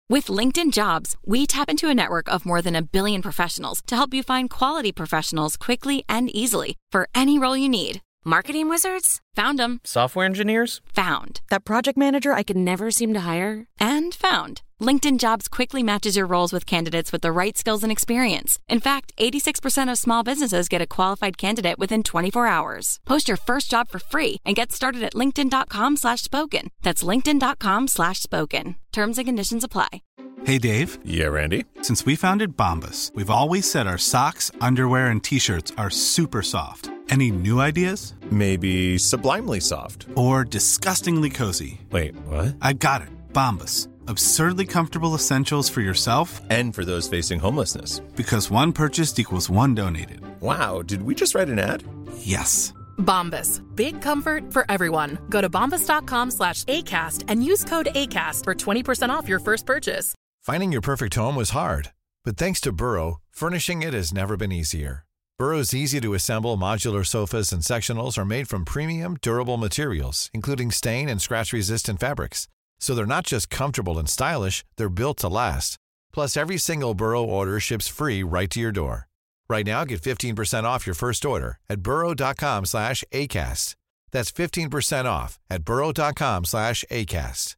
With LinkedIn Jobs, we tap into a network of more than 1 billion professionals to help you find quality professionals quickly and easily for any role you need. Marketing wizards? Found them. Software engineers? Found. That project manager I could never seem to hire? And found. LinkedIn Jobs quickly matches your roles with candidates with the right skills and experience. In fact, 86% of small businesses get a qualified candidate within 24 hours. Post your first job for free and get started at linkedin.com/spoken. That's linkedin.com/spoken. Terms and conditions apply. Hey, Dave. Yeah, Randy. Since we founded Bombas, we've always said our socks, underwear, and T-shirts are super soft. Any new ideas? Maybe sublimely soft. Or disgustingly cozy. Wait, what? I got it. Bombas. Absurdly comfortable essentials for yourself And for those facing homelessness. Because one purchased equals one donated. Wow, did we just write an ad? Yes. Bombas. Big comfort for everyone. Go to bombas.com/ACAST and use code ACAST for 20% off your first purchase. Finding your perfect home was hard, but thanks to Burrow, furnishing it has never been easier. Burrow's easy-to-assemble modular sofas and sectionals are made from premium, durable materials, including stain and scratch-resistant fabrics. So they're not just comfortable and stylish, they're built to last. Plus, every single Burrow order ships free right to your door. Right now, get 15% off your first order at burrow.com/ACAST. That's 15% off at burrow.com/ACAST.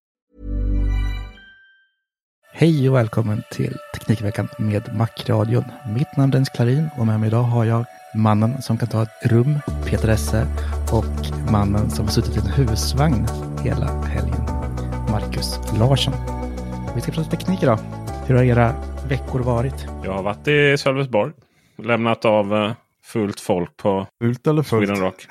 Hej och välkommen till Teknikveckan med Macradion. Mitt namn är Dennis Klarin och med mig idag har jag mannen som kan ta ett rum, Peter Esse, och mannen som har suttit i en husvagn hela helgen, Marcus Larsson. Vi ska prata teknik idag. Hur har era veckor varit? Jag har varit i Sölvesborg. Lämnat av fullt folk på Fult eller fullt? Sweden Rock.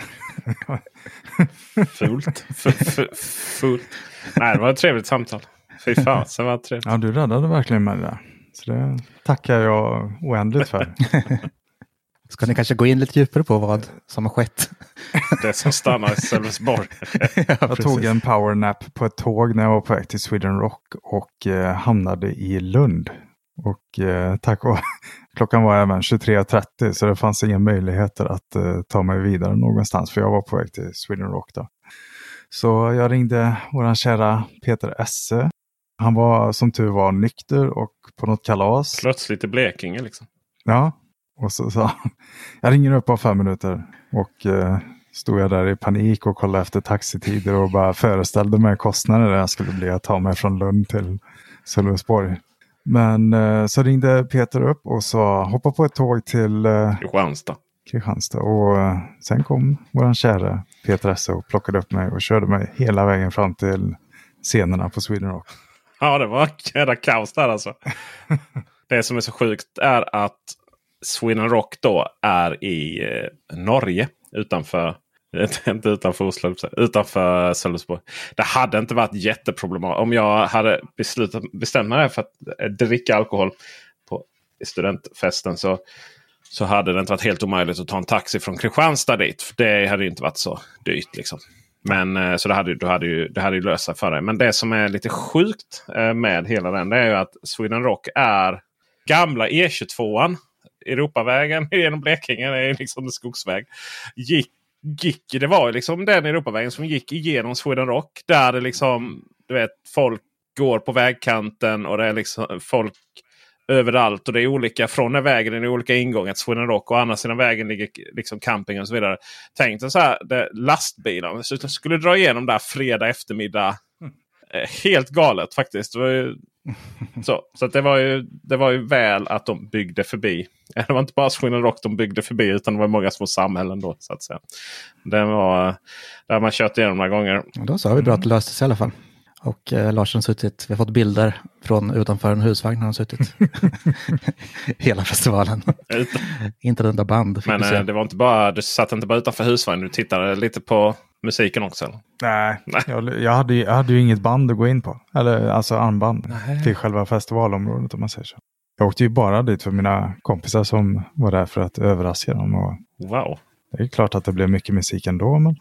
Fult. Fullt. Nej, det var ett trevligt samtal. Fy fan, så var det trevligt. Ja, du räddade verkligen med det där. Så det tackar jag oändligt för. Ska ni kanske gå in lite djupare på vad som har skett? Det som stannar i Sölvesborg. Jag tog en powernap på ett tåg när jag var på väg till Sweden Rock och hamnade i Lund. Och tack och klockan var även 23:30 så det fanns inga möjligheter att ta mig vidare någonstans för jag var på väg till Sweden Rock då. Så jag ringde våran kära Peter Esse. Han var som tur var nykter och på något kalas. Plötsligt i Blekinge liksom. Ja, och så sa han, jag ringer upp på 5 minuter och stod jag där i panik och kollade efter taxitider och bara föreställde mig kostnader där jag skulle bli att ta mig från Lund till Sölvesborg. Men så ringde Peter upp och sa hoppa på ett tåg till Kristianstad. Och sen kom våran kära Peter Esse och plockade upp mig och körde mig hela vägen fram till scenerna på Sweden Rock. Ja, det var jävla kaos där alltså. Det som är så sjukt är att Sweden Rock då är i Norge utanför, inte utanför Oslo, utanför Sölvesborg. Det hade inte varit jätteproblematiskt om jag hade bestämt mig för att dricka alkohol på studentfesten så hade det inte varit helt omöjligt att ta en taxi från Kristianstad dit. För det hade ju inte varit så dyrt liksom. Men så det hade ju löst sig för dig. Men det som är lite sjukt med hela den, det är ju att Sweden Rock är gamla E22an. Europavägen genom Blekinge, det är liksom en skogsväg. Det var liksom den Europavägen som gick igenom Sweden Rock. Där det liksom, du vet, folk går på vägkanten och det är liksom folk överallt. Och det är olika, från den vägen är det olika ingångar till Sweden Rock. Och andra sidan vägen ligger liksom camping och så vidare. Tänkte så här, lastbilarna så skulle dra igenom där fredag eftermiddag. Helt galet faktiskt. Det var ju, så att det var ju väl att de byggde förbi. Det var inte bara Sweden Rock de byggde förbi utan det var många små samhällen då så att säga. Det var där man kört igenom några gånger. Ja, då så har vi bra att det löste sig i alla fall. Och Larsson suttit, vi har fått bilder från utanför en husvagn har han suttit hela festivalen. Inte den där band. Men det var inte bara, du satt inte bara utanför husvagn, du tittade lite på musiken också. Eller? Nej. Jag hade ju inget band att gå in på. Eller alltså armband till själva festivalområdet om man säger så. Jag åkte ju bara dit för mina kompisar som var där för att överraska dem. Och wow. Det är klart att det blev mycket musik ändå. Men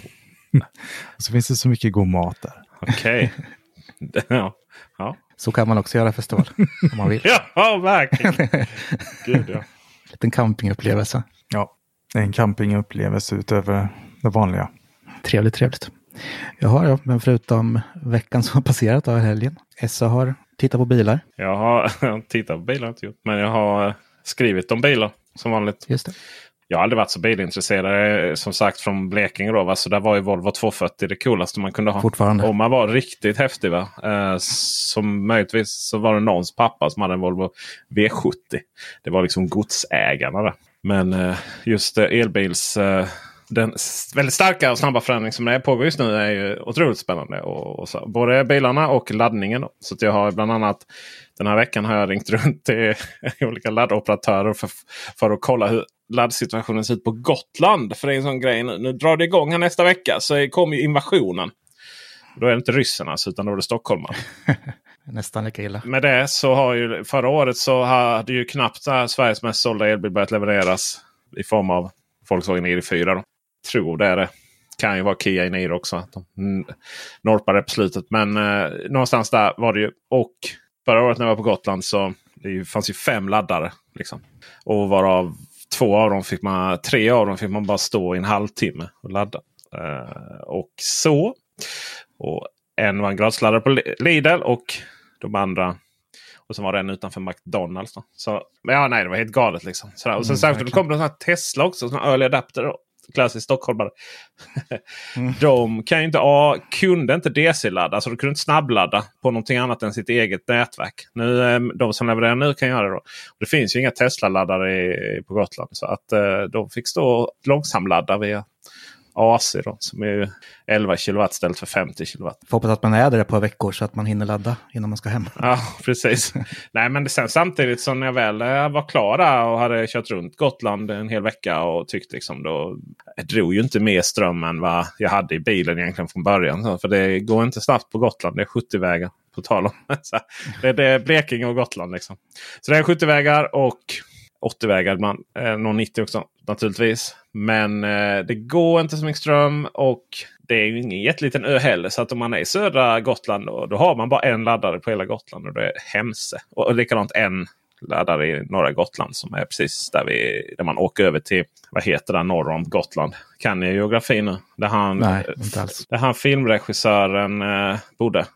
och så finns det så mycket god mat där. Okej. Ja. Så kan man också göra festival om man vill. Ja, verkligen. Gud, ja. En campingupplevelse. Ja, det är en campingupplevelse utöver det vanliga. Trevligt. Jaha, men förutom veckan som har passerat av helgen. Essa har tittat på bilar? Jag har tittat på bilar, inte gjort, men jag har skrivit om bilar som vanligt. Just det. Jag har aldrig varit så bilintresserad, som sagt, från Blekinge då. Va? Så där var ju Volvo 240 det coolaste man kunde ha. Fortfarande. Om man var riktigt häftig, va? Som möjligtvis så var det någons pappa som hade en Volvo V70. Det var liksom godsägarna där. Men just elbils... Den väldigt starka och snabba förändring som det är pågår just nu är ju otroligt spännande. Och så, både bilarna och laddningen. Då. Så att jag har bland annat den här veckan har jag ringt runt till olika laddoperatörer för att kolla hur laddsituationen ser ut på Gotland. För det är en sån grej. Nu drar det igång här nästa vecka så kommer ju invasionen. Då är det inte ryssarna utan då är det stockholmare. Nästan lika illa. Med det så har ju förra året så hade ju knappt Sveriges mest sålda elbil börjat levereras i form av Volkswagen ID4 då. Tror det är det. Kan ju vara Kia Niro också. Att de norpade på slutet. Men någonstans där var det ju. Och förra året när jag var på Gotland så fanns ju 5 laddare. Liksom. Och varav 3 av dem fick man bara stå i en halvtimme och ladda. Och så. Och en var en gradsladdare på Lidl och de andra. Och så var det en utanför McDonalds. Då. Så, ja, nej, det var helt galet liksom. Sådär. Och sen särskilt kom det en sån här Tesla också. Sån här early adapter då. Klassiskt stockholmare. De kunde inte DC-ladda. Så de kunde inte snabbladda på någonting annat än sitt eget nätverk. Nu, de som levererar nu kan göra det då. Och det finns ju inga Tesla-laddare på Gotland. Så att de fick stå långsamladda via AC då, som är 11 kW ställt för 50 kW. Får hoppas att man är där ett par veckor så att man hinner ladda innan man ska hem. Ja, precis. Nej, men sen samtidigt som jag väl var klar där och hade kört runt Gotland en hel vecka och tyckte liksom då jag drog ju inte mer ström än vad jag hade i bilen egentligen från början. För det går inte snabbt på Gotland. Det är 70-vägar på tal om. Det är Blekinge och Gotland liksom. Så det är 70-vägar och 80-vägar, någon 90 också naturligtvis. Men det går inte så mycket ström och det är ju ingen jätteliten ö heller. Så att om man är i södra Gotland då har man bara en laddare på hela Gotland och det är Hemse. Och likadant en laddare i norra Gotland som är precis där man åker över till, vad heter det, norr om Gotland. Kan ni geografi nu? Nej, inte alls. Där han filmregissören bodde.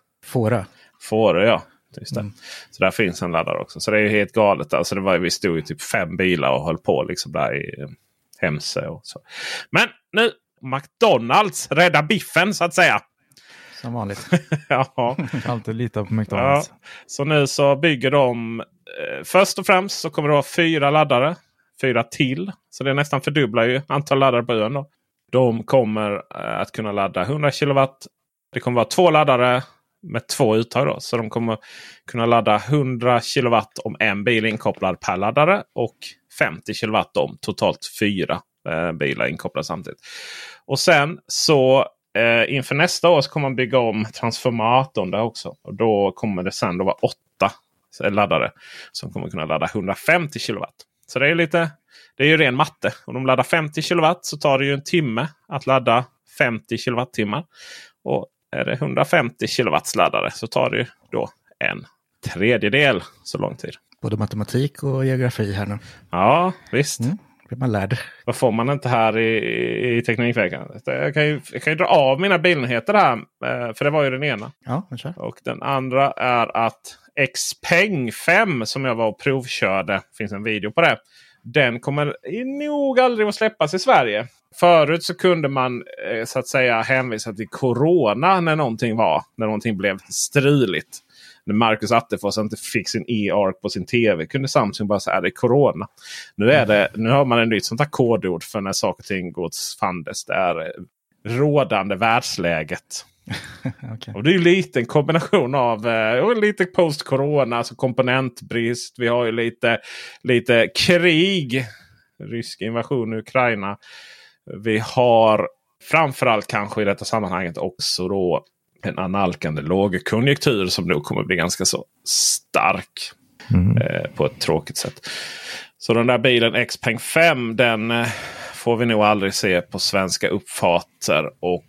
Fårö, ja. Just det. Så där finns en laddare också. Så det är ju helt galet. Alltså vi stod ju typ 5 bilar och höll på liksom där i Hemse och så. Men nu McDonalds rädda biffen så att säga. Som vanligt. Ja. Alltid lita på McDonalds. Ja. Så nu så bygger de först och främst så kommer det vara 4 laddare. 4 till. Så det nästan fördubblar ju antal laddare på ön då. De kommer att kunna ladda 100 kW. Det kommer vara 2 laddare med 2 uttag då. Så de kommer kunna ladda 100 kW om en bil inkopplad per laddare. Och 50 kW om totalt 4 bilar inkopplade samtidigt. Och sen så inför nästa år så kommer man bygga om transformatorn där också. Och då kommer det sen då vara 8 laddare som kommer kunna ladda 150 kW. Så det är ju ren matte. Om de laddar 50 kW så tar det ju en timme att ladda 50 kWh. Och är det 150 kW laddare så tar det ju då en tredjedel så lång tid. Både matematik och geografi här nu. Ja, visst. Blir man lärd. Vad får man inte här i Teknikveckan? Jag kan ju dra av mina bilnyheter här. För det var ju den ena. Ja, jag kör. Och den andra är att Xpeng 5 som jag var och provkörde. Finns en video på det. Den kommer nog aldrig att släppas i Sverige. Förut så kunde man så att säga hänvisa till corona när någonting blev struligt. När Marcus Attefors inte fick sin e-arc på sin tv kunde Samsung bara säga att det är corona. Nu har man en nytt sånt här kodord för när saker och ting går fandes. Det är rådande världsläget. Okay. Och det är ju lite en kombination av lite post-corona, alltså komponentbrist. Vi har ju lite krig, rysk invasion i Ukraina. Vi har framförallt kanske i detta sammanhanget också då en analkande lågkonjunktur som nog kommer bli ganska så stark på ett tråkigt sätt. Så den där bilen Xpeng 5 den får vi nog aldrig se på svenska uppfarter och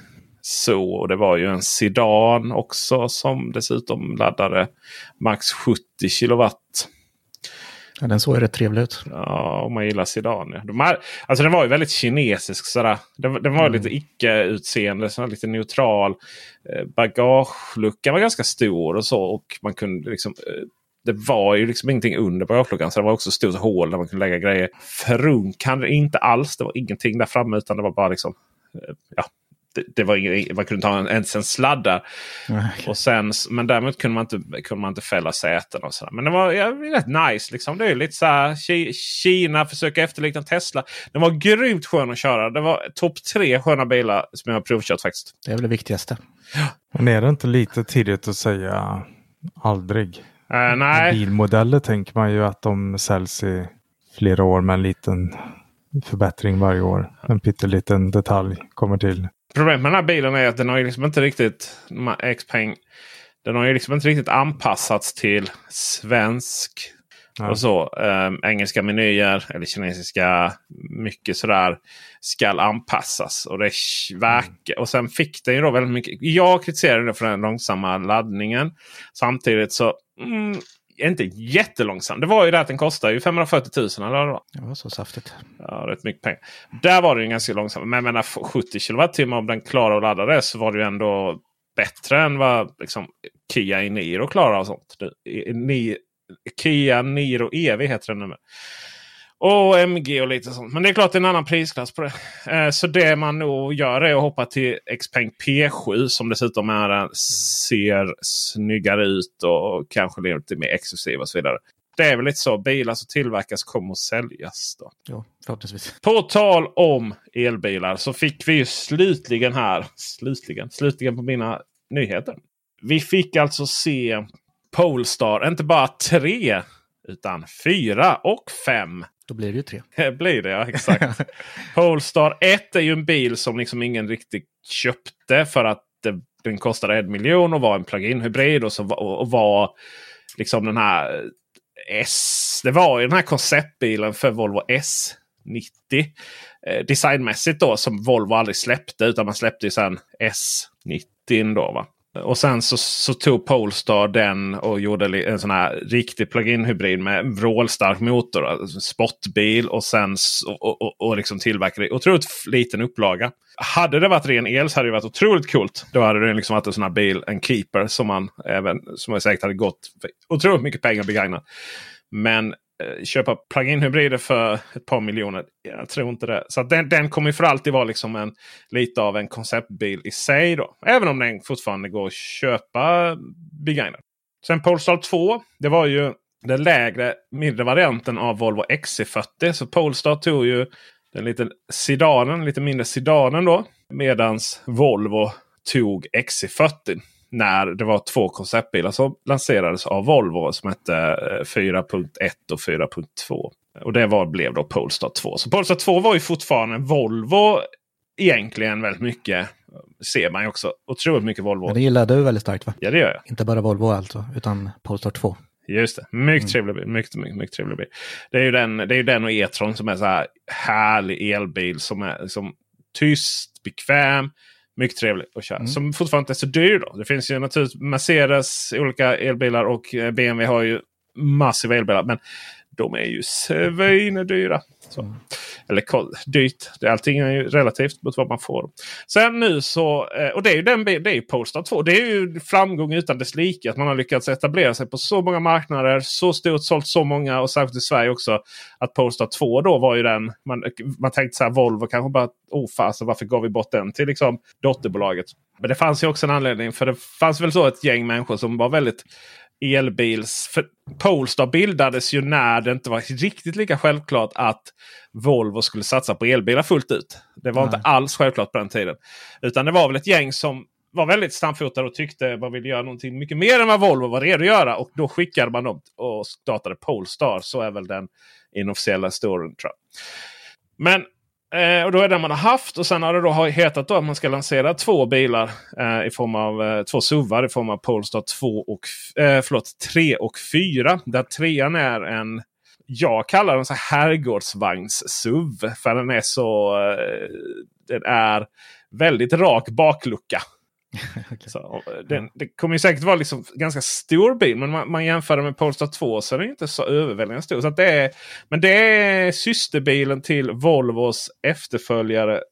så. Och det var ju en sedan också som dessutom laddade max 70 kW. Ja, den såg ju rätt trevlig ut. Ja, om man gillar sedan. Ja. Alltså den var ju väldigt kinesisk sådär. Den var lite icke-utseende, sådär, lite neutral. Bagageluckan var ganska stor och så. Och man kunde liksom... Det var ju liksom ingenting under bagageluckan, så det var också stort hål där man kunde lägga grejer. Frunkan inte alls. Det var ingenting där framme, utan det var bara liksom... Ja, det var ingen, man kunde ta ens en sladd där. Och sen, men däremot kunde man inte fälla säten och sådär. Men det var rätt nice liksom. Det är lite så här Kina försöker efterlikna Tesla. Det var grymt skön att köra. Det var topp 3 sköna bilar som jag har provkört faktiskt. Det är väl det viktigaste. Men är det inte lite tidigt att säga aldrig? Nej. Bilmodeller tänker man ju att de säljs i flera år med en liten förbättring varje år. En pytteliten detalj kommer till. Problemet med den här bilen är att den har ju liksom inte riktigt den har ju liksom inte riktigt anpassats till svensk och så. Engelska menyer eller kinesiska, mycket sådär ska anpassas. Och det verkar. Och sen fick den ju då väldigt mycket. Jag kritiserade det för den långsamma laddningen. Samtidigt så inte jättelångsam. Det var ju det att den kostar ju 540 000 eller vad? Det var så saftigt. Ja, rätt mycket pengar. Där var det ju ganska långsam. Men jag menar 70 kWh om den klarar att ladda det, så var det ju ändå bättre än vad liksom Kia Niro klarar och sånt. Kia Niro EV heter den nu. Och MG och lite sånt. Men det är klart det är en annan prisklass på det. Så det man nog gör är att hoppa till Xpeng P7 som dessutom ser snyggare ut och kanske lite mer exklusiv och så vidare. Det är väl lite så. Bilar som tillverkas kommer att säljas då. Ja, förhoppningsvis. På tal om elbilar så fick vi ju slutligen på mina nyheter. Vi fick alltså se Polestar, inte bara 3 utan 4 och 5. Då blir det ju 3. Blir det, ja, exakt. Polestar 1 är ju en bil som liksom ingen riktigt köpte för att den kostade 1 miljon och var en plug-in hybrid och var liksom den här det var ju den här konceptbilen för Volvo S90 designmässigt då, som Volvo aldrig släppte, utan man släppte ju sen S90 då, va. Och sen så tog Polestar den och gjorde en sån här riktig plug-in hybrid med vrålstark motor, alltså sportbil, och sen och liksom tillverkade otroligt liten upplaga. Hade det varit ren el så hade det varit otroligt coolt. Då hade det liksom varit en sån här bil, en keeper, som jag säkert hade gått för otroligt mycket pengar begagnat. Men köpa plug-in hybrider för ett par miljoner, jag tror inte det. Så att den kommer för alltid vara liksom lite av en konceptbil i sig då. Även om den fortfarande går att köpa begagnat. Sen Polestar 2, det var ju den mindre varianten av Volvo XC40. Så Polestar tog ju den lite mindre sedanen då. Medans Volvo tog XC40. När det var 2 konceptbilar som lanserades av Volvo som hette 4.1 och 4.2. Och det blev då Polestar 2. Så Polestar 2 var ju fortfarande en Volvo egentligen väldigt mycket. Ser man ju också otroligt mycket Volvo. Men det gillar du väldigt starkt, va? Ja, det gör jag. Inte bara Volvo alltså, utan Polestar 2. Just det. Mycket trevlig bil. Mycket trevlig bil. Det är ju den och e-tron som är så här härlig elbil som är liksom tyst, bekväm. Mycket trevligt att köra. Som fortfarande inte är så dyr då. Det finns ju naturligtvis Mercedes, olika elbilar, och BMW har ju massiva elbilar. Men de är ju svindyra. Eller dyrt. Allting är ju relativt mot vad man får. Sen nu så, och det är ju Polestar 2. Det är ju framgång utan dess like. Att man har lyckats etablera sig på så många marknader. Så stort, sålt så många, och särskilt i Sverige också. Att Polestar 2 då var ju den. Man tänkte så här, Volvo kanske bara, varför gav vi bort den till liksom dotterbolaget? Men det fanns ju också en anledning. För det fanns väl så ett gäng människor som var väldigt för Polestar bildades ju när det inte var riktigt lika självklart att Volvo skulle satsa på elbilar fullt ut. Det var inte alls självklart på den tiden. Utan det var väl ett gäng som var väldigt stamfotade och tyckte man ville göra någonting mycket mer än vad Volvo var redo att göra. Och då skickade man dem och startade Polestar. Så är väl den inofficiella storyn, tror jag. Men och då är det man har haft, och sen har det då hetat då att man ska lansera 2 bilar i form av 2 SUVar i form av Polestar 3 och 4. Där 3:an är jag kallar den så här herrgårdsvagns-SUV, för den är väldigt rak baklucka. Okay. Så, det kommer ju säkert vara liksom ganska stor bil, men man jämför det med Polestar 2 så är det inte så överväldigande stor. Så att men det är systerbilen till Volvos efterföljare.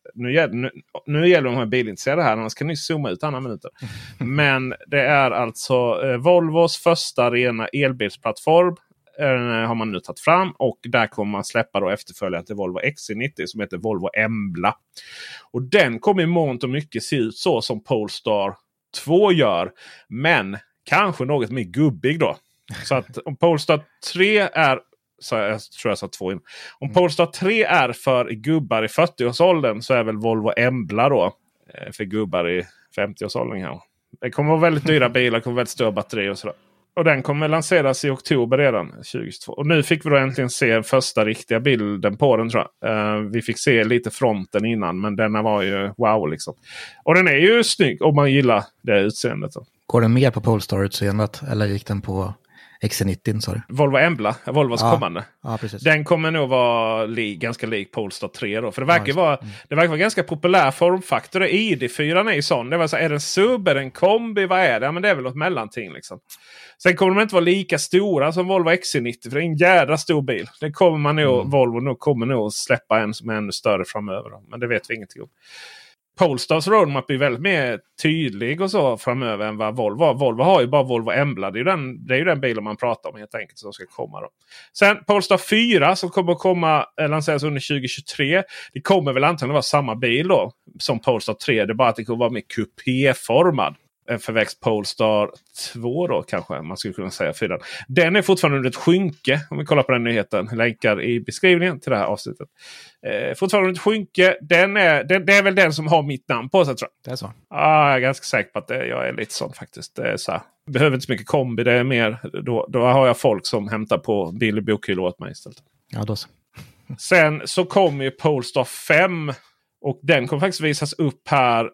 Nu gäller de här bilintresserade här, annars kan ni zooma ut andra minuter. Men det är alltså Volvos första rena elbilsplattform. Har man nu tagit fram, och där kommer man släppa då efterföljare till Volvo XC90 som heter Volvo Embla. Och den kommer i mångt och mycket se ut så som Polestar 2 gör, men kanske något mer gubbig då. Så att om Polestar 3 är, så jag tror jag sa 2 in. Om Polestar 3 är för gubbar i 40-årsåldern så är väl Volvo Embla då för gubbar i 50-årsåldern här. Det kommer vara väldigt dyra bilar, kommer väldigt stora batteri och sådär. Och den kommer lanseras i oktober redan 2022. Och nu fick vi då äntligen se första riktiga bilden på den, tror jag. Vi fick se lite fronten innan, men denna var ju wow liksom. Och den är ju snygg om man gillar det utseendet. Så. Går den mer på Polestar-utseendet eller gick den på XC90, sa du? Volvo Embla, Volvos kommande. Ja, precis. Den kommer nog vara ganska lik Polestar 3 då. För det verkar vara ganska populär formfaktor. ID4 är ju sån. Det var så, är det en sub, är det en kombi, vad är det? Ja, men det är väl något mellanting liksom. Sen kommer de inte vara lika stora som Volvo XC90, för det är en jädra stor bil. Det kommer man nog, Volvo kommer nog släppa en som är ännu större framöver då. Men det vet vi ingenting om. Polestars roadmap är väldigt mer tydlig och så framöver än vad Volvo har. Volvo har ju bara Volvo Embla. Det är ju den bilen man pratar om helt enkelt som ska komma då. Sen Polestar 4 som kommer att lanseras under 2023. Det kommer väl antagligen vara samma bil då som Polestar 3. Det är bara att det kommer vara mer kupéformad. Förväxt Polestar 2 då kanske man skulle kunna säga 4. Den är fortfarande under ett skynke, om vi kollar på den nyheten. Länkar i beskrivningen till det här avsnittet. Fortfarande ett skynke. Det är väl den som har mitt namn på sig, tror jag. Det är så? Jag är ganska säker på att jag är lite sån faktiskt. Det är så här. Behöver inte så mycket kombi. Det är mer, då har jag folk som hämtar på billig bokhylla åt mig istället. Ja, då så. Sen så kommer ju Polestar 5. Och den kommer faktiskt visas upp här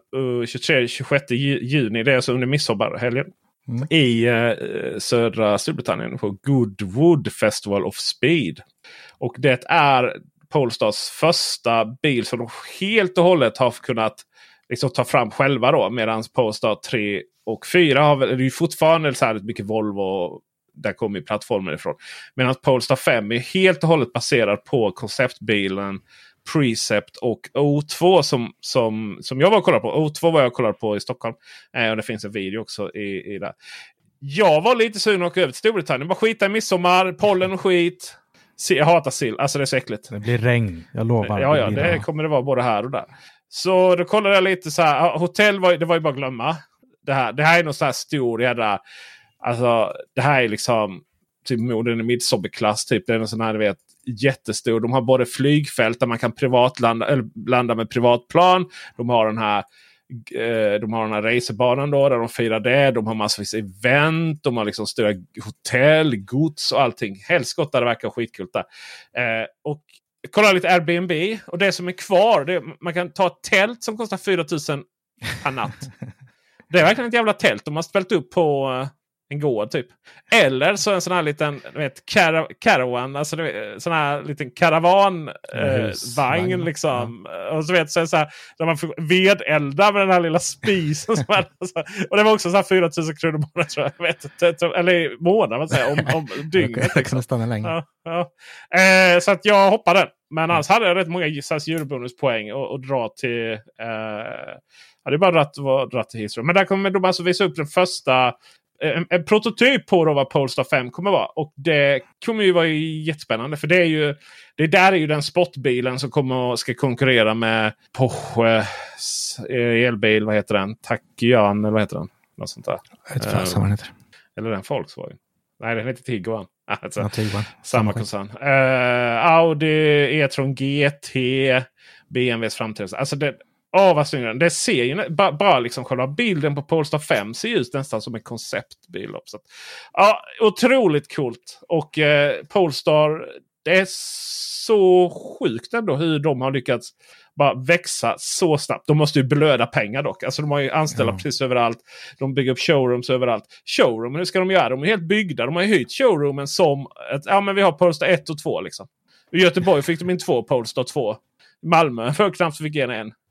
23-26 juni. Det är alltså under midsommarhelgen. I södra Storbritannien på Goodwood Festival of Speed. Och det är Polestars första bil som de helt och hållet har kunnat liksom ta fram själva då. Medan Polestar 3 och 4 har det ju fortfarande så här mycket Volvo. Där kommer ju plattformen ifrån. Medan Polestar 5 är helt och hållet baserad på konceptbilen Precept och O2 som jag var och kollade på. O2 var jag och kollade på i Stockholm. Och det finns en video också i där. Jag var lite sugen att åka över till Storbritannien. Bara skita i midsommar, pollen och skit. Jag hatar sill. Alltså det är så äckligt. Det blir regn, jag lovar. Ja, det kommer det vara både här och där. Så då kollade jag lite så här. Hotell det var ju bara att glömma. Det här är någon sån här stor jädra. Alltså det här är liksom typ modern i midsommarklass typ. Det är en sån här, du vet, jättestor. De har både flygfält där man kan landa med privatplan. De har den här racerbanan då där de firar det. De har massvis event. De har liksom stora hotell, gods och allting. Helskott, det verkar skitkult där. Och kolla lite Airbnb. Och det som är kvar, man kan ta ett tält som kostar 4 000 per natt. Det är verkligen ett jävla tält. De har ställt upp på en gård typ. Eller så en sån här liten caravan, alltså sån här liten karavanvagn liksom. Och så vet så här där man får vedelda med den här lilla spisen som alltså, och det var också så här 4 000 kronor månad, tror jag. Eller månad man säger om dygnet. Jag kan stanna länge. Ja. Så att jag hoppade. Men annars hade jag rätt många eurobonuspoäng och dra till det är bara dra till Heathrow. Men där kommer de alltså visa upp den första en prototyp på vad Polestar 5 kommer vara. Och det kommer ju vara jättespännande. För det där är ju den sportbilen som ska konkurrera med Porsche elbil, vad heter den? Taycan, eller vad heter den? Något sånt där. Eller den Volkswagen. Nej, den heter Tiguan. Alltså, samma koncern. Audi, e-tron GT, BMWs framträdelse. Alltså vad snyggt. Det ser ju bara liksom själva bilden på Polestar 5 ser ut nästan som en konceptbil. Så att, otroligt coolt. Och Polestar, det är så sjukt ändå hur de har lyckats bara växa så snabbt. De måste ju blöda pengar dock. Alltså de har ju anställda precis överallt. De bygger upp showrooms överallt. Showroom, hur ska de göra? De är helt byggda. De har ju hyrt showroomen som men vi har Polestar 1 och 2 liksom. I Göteborg fick de in 2 Polestar 2. Malmö för knappt fick en.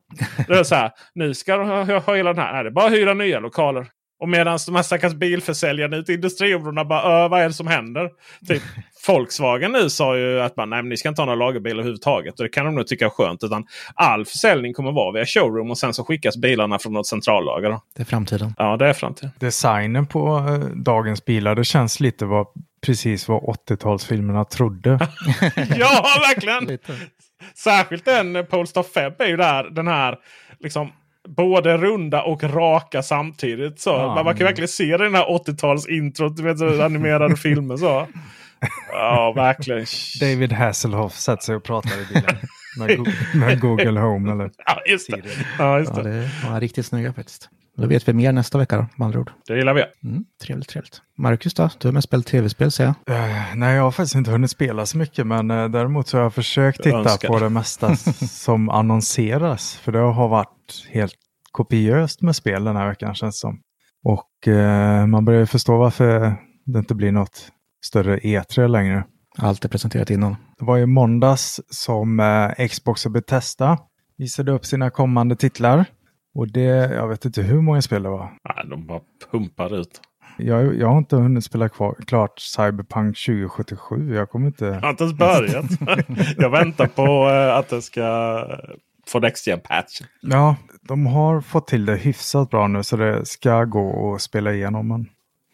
Det är så här, nu ska de ha hela den här. Nej, det är bara hyra nya lokaler. Och medan de här stackars bilförsäljarna ute i industriområdena bara, vad är det som händer? Typ, Volkswagen nu sa ju att nej, men ni ska inte ha några lagerbilar överhuvudtaget. Och det kan de nog tycka är skönt. Utan all försäljning kommer vara via showroom och sen så skickas bilarna från något centrallager. Det är framtiden. Ja, det är framtiden. Designen på dagens bilar, det känns lite precis vad 80-talsfilmerna trodde. Ja, verkligen! Särskilt den Polestar 5 är ju där, den här liksom både runda och raka samtidigt. Så. Ja, man kan verkligen se den här 80-tals introt, du vet, så animerade filmer så. Ja, verkligen. David Hasselhoff sätter sig och pratar i bilen med Google Home eller ja, just det. Ja, just det. Ja, det var riktigt snygga faktiskt. Då vet vi mer nästa vecka då, med andra ord. Det gillar vi. Trevligt. Marcus då? Du har med spelat tv-spel, säger jag. Nej, jag har faktiskt inte hunnit spela så mycket. Men däremot så har jag försökt titta på det mesta som annonseras. För det har varit helt kopiöst med spel den här veckan, känns som. Och man börjar förstå varför det inte blir något större E3 längre. Allt är presenterat innan. Det var ju måndags som Xbox och Bethesda visade upp sina kommande titlar. Och det, jag vet inte hur många spel det var. Nej, de bara pumpar ut. Jag har inte hunnit spela klart Cyberpunk 2077. Jag kommer inte... Jag har inte ens börjat. Jag väntar på att det ska få Next Gen patch. Ja, de har fått till det hyfsat bra nu så det ska gå att spela igenom. Men...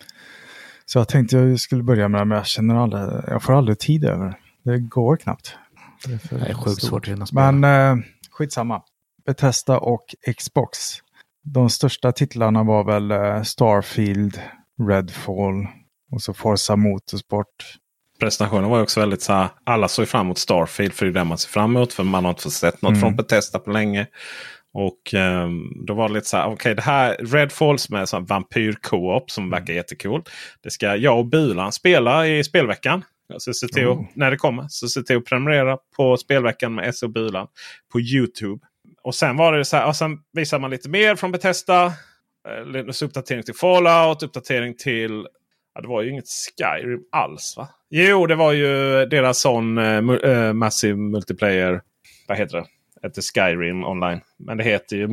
Så jag tänkte jag skulle börja med det, men jag känner aldrig, jag får aldrig tid över. Det går knappt. Det är sjukt svårt att spela. Men skitsamma. Bethesda och Xbox. De största titlarna var väl Starfield, Redfall och så Forza Motorsport. Presentationen var ju också väldigt så här, alla såg fram emot Starfield för det är det man ser fram emot, för man har inte fått sett något från Bethesda på länge. Och då var det lite så här, okej, det här Redfall som är en vampyr-co-op som verkar jättecool. Det ska jag och Bulan spela i spelveckan. Så se till när det kommer. Så se till att prenumerera på spelveckan med S och Bulan på YouTube. Och sen var det så här, och sen visar man lite mer från Bethesda. Uppdatering till Fallout, uppdatering till... Ja, det var ju inget Skyrim alls, va? Jo, det var ju deras sån Massive Multiplayer. Vad heter det? Det heter Skyrim online. Men det heter ju...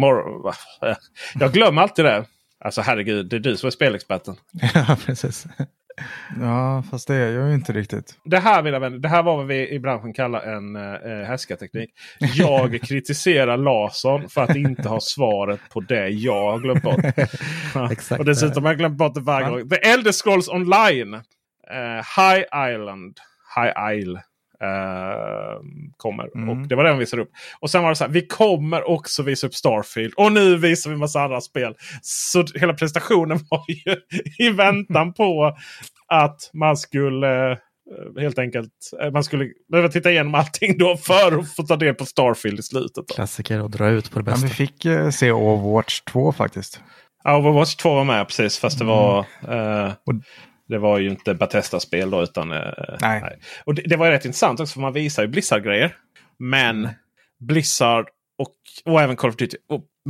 Jag glömmer alltid det. Alltså herregud, det är du som är spelexperten. Ja, precis. Ja, fast det är jag ju inte riktigt. Det här, mina vänner, det här var vad vi i branschen kallar en härskarteknik. Jag kritiserar Larsson för att inte ha svaret på det jag har glömt bort. Exakt. Och dessutom har jag glömt bort det varje gång. The Elder Scrolls Online. High Isle. Kommer. Och det var det de visade upp. Och sen var det så här, vi kommer också visa upp Starfield. Och nu visar vi en massa andra spel. Så hela presentationen var ju i väntan på att man skulle helt enkelt, man skulle behöva titta igenom allting då för att få ta del på Starfield i slutet. Då. Klassiker och dra ut på det bästa. Men vi fick se Overwatch 2 faktiskt. Ja, Overwatch 2 var med precis, fast det var... Det var ju inte Bethesda-spel då, utan... nej. Och det var rätt intressant också, för man visar ju Blizzard-grejer. Men Blizzard och även Call of Duty... Men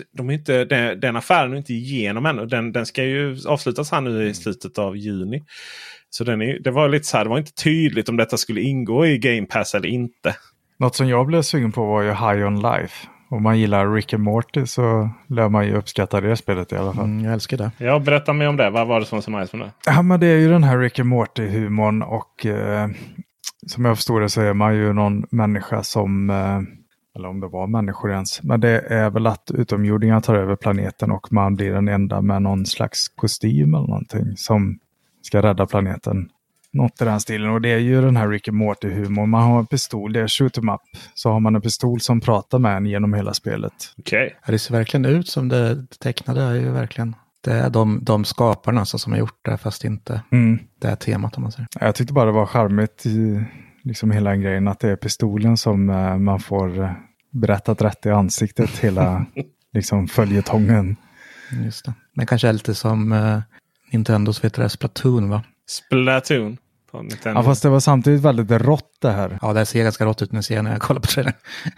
den affären är inte igenom ännu. Den ska ju avslutas här nu i slutet av juni. Så det var lite så här, det var inte tydligt om detta skulle ingå i Game Pass eller inte. Något som jag blev sugen på var ju High on Life. Om man gillar Rick and Morty så lär man ju uppskatta det spelet i alla fall. Jag älskar det. Ja, berätta mig om det. Vad var det som var så nice med det? Ja, men det är ju den här Rick and Morty-humorn och som jag förstår det så är man ju någon människa som, eller om det var människor ens, men det är väl att utomjordingar tar över planeten och man blir den enda med någon slags kostym eller någonting som ska rädda planeten. Något i den stilen. Och det är ju den här Rick and Morty-humor. Man har en pistol, det är shoot 'em up. Så har man en pistol som pratar med en genom hela spelet. Okej. Ja, det ser verkligen ut som det tecknade är ju verkligen. Det är de skaparna alltså, som har gjort det, fast inte det här temat om man säger. Jag tyckte bara det var charmigt i liksom hela en grejen att det är pistolen som man får berättat rätt i ansiktet hela liksom följetongen. Just det. Men kanske är lite som Nintendos Splatoon, va? Splatoon. Ja, fast det var samtidigt väldigt rått det här. Ja, det ser ganska rått ut när jag kollar på trailern.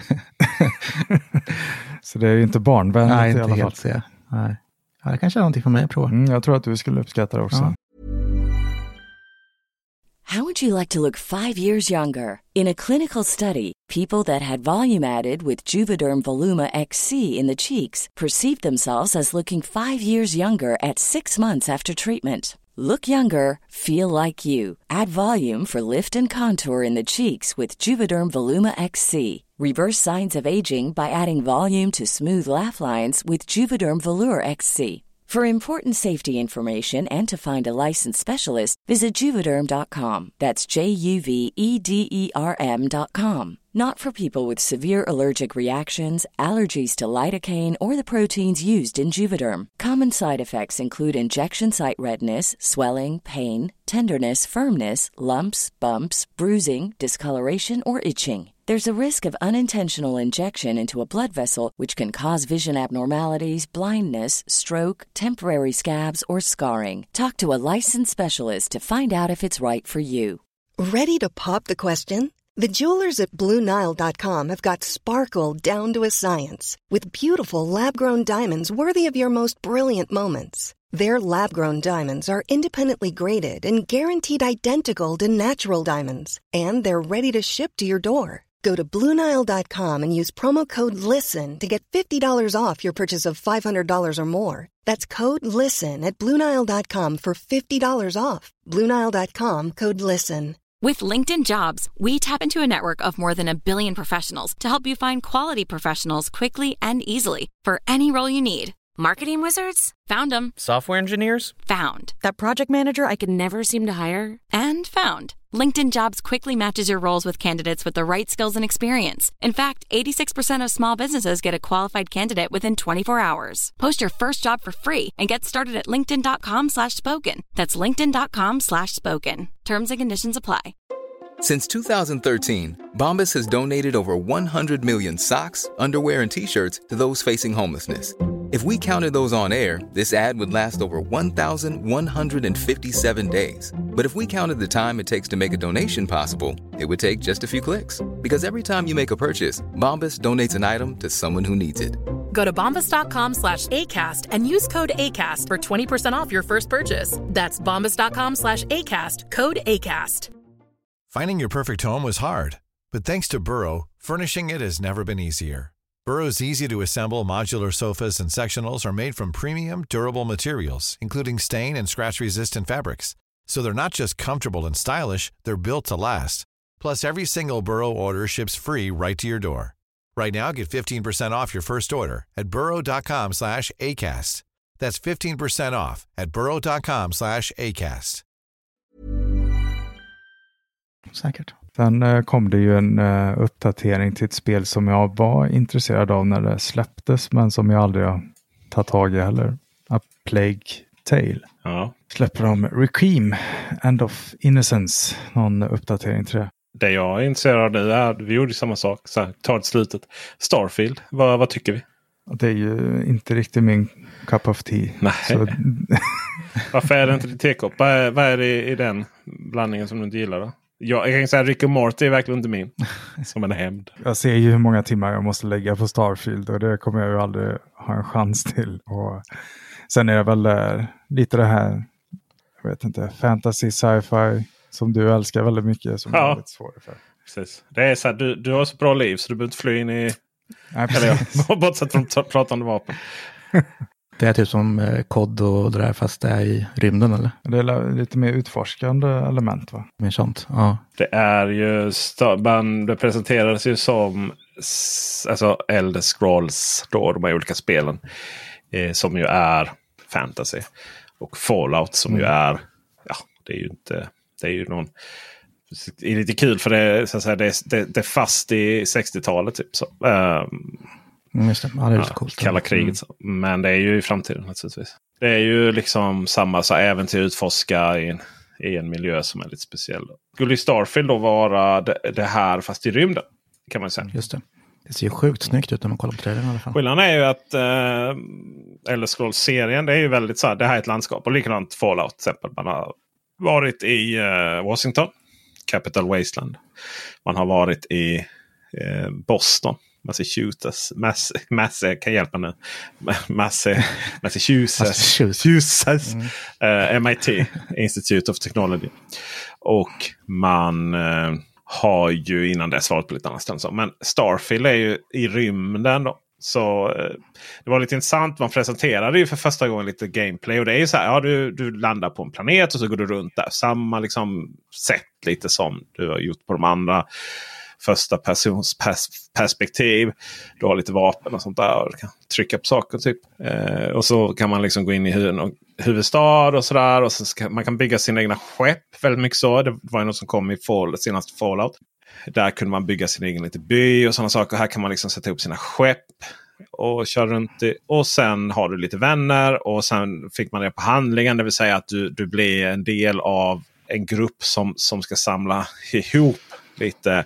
Så det är ju inte barnvänligt. Nej, i alla fall. Helt se. Nej. Ja, det kanske är någonting för mig att prova. Jag tror att du skulle uppskatta det också. Ja. How would you like to look 5 years younger? In a clinical study, people that had volume added with Juvederm Voluma XC in the cheeks perceived themselves as looking 5 years younger at 6 months after treatment. Look younger, feel like you. Add volume for lift and contour in the cheeks with Juvederm Voluma XC. Reverse signs of aging by adding volume to smooth laugh lines with Juvederm Volure XC. For important safety information and to find a licensed specialist, visit Juvederm.com. That's JUVEDERM.com. Not for people with severe allergic reactions, allergies to lidocaine, or the proteins used in Juvederm. Common side effects include injection site redness, swelling, pain, tenderness, firmness, lumps, bumps, bruising, discoloration, or itching. There's a risk of unintentional injection into a blood vessel, which can cause vision abnormalities, blindness, stroke, temporary scabs, or scarring. Talk to a licensed specialist to find out if it's right for you. Ready to pop the question? The jewelers at BlueNile.com have got sparkle down to a science with beautiful lab-grown diamonds worthy of your most brilliant moments. Their lab-grown diamonds are independently graded and guaranteed identical to natural diamonds, and they're ready to ship to your door. Go to BlueNile.com and use promo code LISTEN to get $50 off your purchase of $500 or more. That's code LISTEN at BlueNile.com for $50 off. BlueNile.com, code LISTEN. With LinkedIn Jobs, we tap into a network of more than 1 billion professionals to help you find quality professionals quickly and easily for any role you need. Marketing wizards? Found them. Software engineers? Found. That project manager I could never seem to hire? And found. LinkedIn Jobs quickly matches your roles with candidates with the right skills and experience. In fact, 86% of small businesses get a qualified candidate within 24 hours. Post your first job for free and get started at linkedin.com/spoken. That's linkedin.com/spoken. Terms and conditions apply. Since 2013, Bombas has donated over 100 million socks, underwear, and T-shirts to those facing homelessness. If we counted those on air, this ad would last over 1,157 days. But if we counted the time it takes to make a donation possible, it would take just a few clicks. Because every time you make a purchase, Bombas donates an item to someone who needs it. Go to bombas.com/ACAST and use code ACAST for 20% off your first purchase. That's bombas.com/ACAST, code ACAST. Finding your perfect home was hard, but thanks to Burrow, furnishing it has never been easier. Burrow's easy-to-assemble modular sofas and sectionals are made from premium, durable materials, including stain and scratch-resistant fabrics. So they're not just comfortable and stylish, they're built to last. Plus, every single Burrow order ships free right to your door. Right now, get 15% off your first order at burrow.com/ACAST. That's 15% off at burrow.com/ACAST. Säkert. Sen kom det ju en uppdatering till ett spel som jag var intresserad av när det släpptes, men som jag aldrig har tagit tag i heller. A Plague Tale. Ja. Släpper de Requiem, End of Innocence, någon uppdatering till det. Det jag är intresserad av nu är, vi gjorde samma sak, så här, tar till slutet. Starfield, vad tycker vi? Det är ju inte riktigt min cup of tea. Nej. Så... Varför är det inte ditt tekopp? Vad är det i den blandningen som du inte gillar då? Jag kan säga att Rick och Morty är verkligen inte min. Som en hämnd. Jag ser ju hur många timmar jag måste lägga på Starfield. Och det kommer jag ju aldrig ha en chans till. Och sen är det väl lite det här, jag vet inte, fantasy, sci-fi som du älskar väldigt mycket. Som är lite svårt för. Precis. Det är så här, du har så bra liv så du behöver inte fly in i... Nej, precis. Bortsett från pratande vapen. Det är typ som kod och det där, fast det är i rymden, eller? Det är lite mer utforskande element, va? Mer sånt, ja. Det är ju... Det presenterades ju som... Alltså Elder Scrolls, då, de här olika spelen. Som ju är fantasy. Och Fallout som ju är... Ja, det är ju inte... Det är ju någon... Det är lite kul för det, så att säga, det är fast i 60-talet typ så. Just det. Ja, det är lite coolt. Kalla kriget. Men det är ju i framtiden naturligtvis. Det är ju liksom samma så äventyr utforska i en miljö som är lite speciell. Skulle Starfield då vara det här fast i rymden, kan man säga. Just det. Det ser ju sjukt snyggt ut när man kollar på trailern i alla fall. Skillnaden är ju att Elder Scrolls-serien, det är ju väldigt så här, det här är ett landskap. Och likadant Fallout till exempel. Man har varit i Washington, Capital Wasteland. Man har varit i Boston, Massachusetts. Kan hjälpa nu. Massachusetts. MIT, Institute of Technology. Och man har ju innan dess varit på lite annat ställen. Men Starfield är ju i rymden då. Så det var lite intressant. Man presenterade ju för första gången lite gameplay. Och det är ju så här, ja, du landar på en planet och så går du runt där. Samma liksom sätt lite som du har gjort på de andra första persons perspektiv. Du har lite vapen och sånt där. Och du kan trycka på saker typ. Och så kan man liksom gå in i huvudstad och sådär. Och så man kan bygga sina egna skepp väldigt mycket så. Det var ju något som kom i senaste Fallout. Där kunde man bygga sin egen lite by och sådana saker. Här kan man liksom sätta upp sina skepp och köra runt det. Och sen har du lite vänner och sen fick man det på handlingen. Det vill säga att du blir en del av en grupp som ska samla ihop lite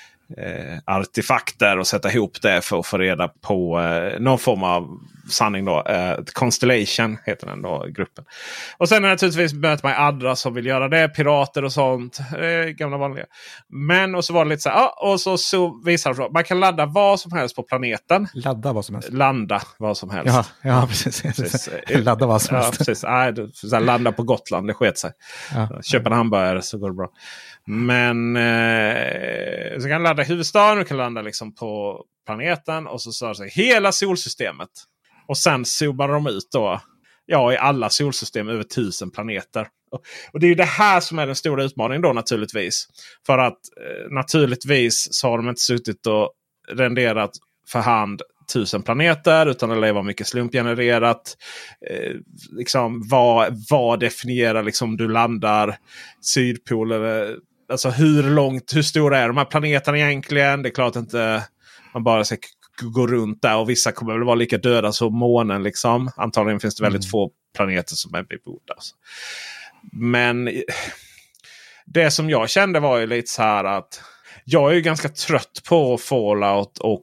artefakter och sätta ihop det för att få reda på någon form av sanning då. Constellation heter den då, gruppen. Och sen naturligtvis möter man andra som vill göra det, pirater och sånt, gamla vanliga. Men och så var det lite så här, och så visar det att man kan ladda vad som helst på planeten. Ladda vad som helst. Landa vad som helst. Ja precis. Ladda vad som helst. Ja, precis. Nej, så här, landa på Gotland, det sket sig. Ja. Köpa en hamburgare så går det bra. Men så kan ladda huvudstaden, du kan landa liksom på planeten och så står det hela solsystemet. Och sen zoomar de ut då. Ja, i alla solsystem över 1000 planeter. Och det är ju det här som är den stora utmaningen då naturligtvis. För att naturligtvis så har de inte suttit och renderat för hand 1000 planeter utan det var mycket slumpgenererat. Liksom vad definierar liksom du landar sydpolen? Alltså hur stora är de här planeterna egentligen? Det är klart inte man bara ska gå runt där och vissa kommer väl vara lika döda som månen liksom. Antagligen finns det väldigt få planeter som är bebodda. Men det som jag kände var ju lite så här att jag är ju ganska trött på Fallout och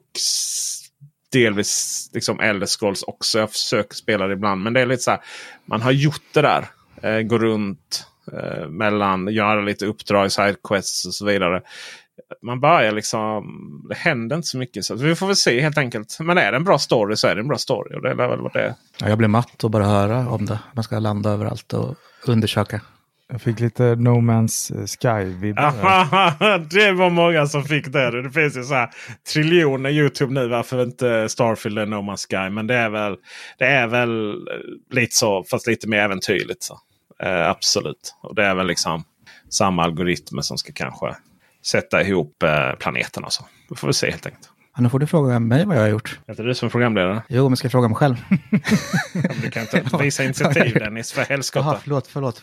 delvis liksom Elder Scrolls också. Jag försöker spela det ibland. Men det är lite så här, man har gjort det där. Gå runt mellan, göra lite uppdrag, sidequests och så vidare. Man börjar liksom, det händer inte så mycket. Så vi får väl se helt enkelt. Men är det en bra story så är det en bra story. Och det är väl vad det är. Ja, jag blir matt och bara höra om det. Man ska landa överallt och undersöka. Jag fick lite No Man's Sky-vibbar. Det var många som fick det. Det finns ju så här triljoner YouTube nu. Varför inte Starfield eller No Man's Sky. Men det är väl lite så, fast lite mer äventyrligt så. Absolut. Och det är väl liksom samma algoritmer som ska kanske sätta ihop planeten och så. Då får vi se helt enkelt. Ja, nu får du fråga mig vad jag har gjort. Är inte du som programledare? Jo, men ska jag fråga mig själv? Du kan inte visa initiativ, Dennis, för helskotta. Jaha, förlåt.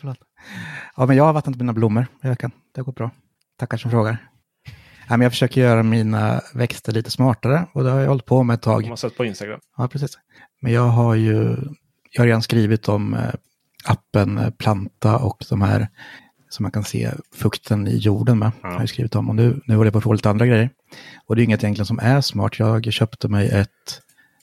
Ja, men jag har vattnat mina blommor i veckan. Det går bra. Tackar som frågar. Ja, men jag försöker göra mina växter lite smartare. Och det har jag hållit på med ett tag. De har sett på Instagram. Ja, precis. Men jag har redan skrivit om appen Planta och de här som man kan se fukten i jorden med. Ja. Jag har skrivit om och nu håller jag på att få lite andra grejer. Och det är inget egentligen som är smart. Jag köpte mig ett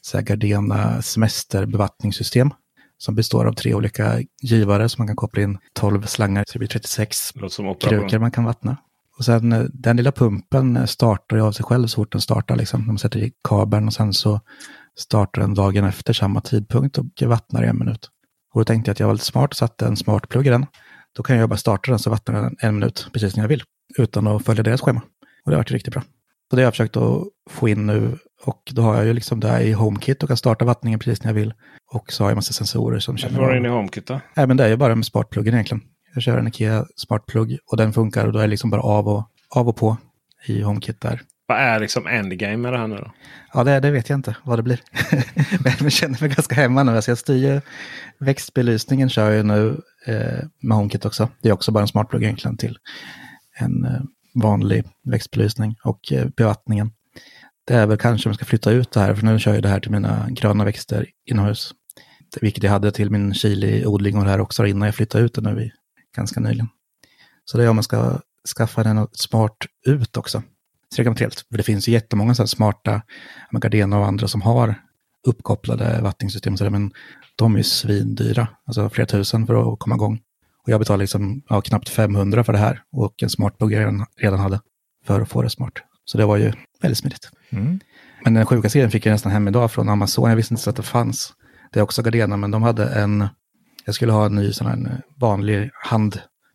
Gardena semesterbevattningssystem som består av 3 olika givare som man kan koppla in 12 slangar så det blir 36 krukor man kan vattna. Och sen den lilla pumpen startar av sig själv så fort den startar liksom. De sätter i kabeln och sen så startar den dagen efter samma tidpunkt och vattnar i 1 minut. Och då tänkte jag att jag var lite smart och satte en smartplugg i den. Då kan jag bara starta den så vattnar den 1 minut precis när jag vill. Utan att följa deras schema. Och det har varit riktigt bra. Så det har jag försökt att få in nu. Och då har jag ju liksom där i HomeKit och kan starta vattningen precis när jag vill. Och så har jag en massa sensorer som känner... Varför är in i HomeKit då? Nej, men det är ju bara med smartpluggen egentligen. Jag kör en Ikea smartplugg och den funkar. Och då är det liksom bara av och på i HomeKit där. Vad är liksom endgame med det här nu då? Ja, det vet jag inte vad det blir. Men jag känner mig ganska hemma nu. Alltså jag styr växtbelysningen kör jag nu med HomeKit också. Det är också bara en smartplugg egentligen till en vanlig växtbelysning och bevattningen. Det är väl kanske om jag ska flytta ut det här för nu kör jag det här till mina gröna växter inomhus. Vilket jag hade till min chili-odling och det här också innan jag flyttade ut det nu ganska nyligen. Så det är om man ska skaffa den smart ut också. Så det kan vara trevligt. För det finns ju jättemånga så här smarta Gardena och andra som har uppkopplade vattningssystem. Men de är ju svindyra. Alltså flera tusen för att komma igång. Och jag betalar liksom knappt 500 för det här. Och en smartplugg jag redan hade för att få det smart. Så det var ju väldigt smidigt. Mm. Men den sjuka serien fick jag nästan hem idag från Amazon. Jag visste inte så att det fanns. Det är också Gardena men de hade jag skulle ha en ny sån här vanlig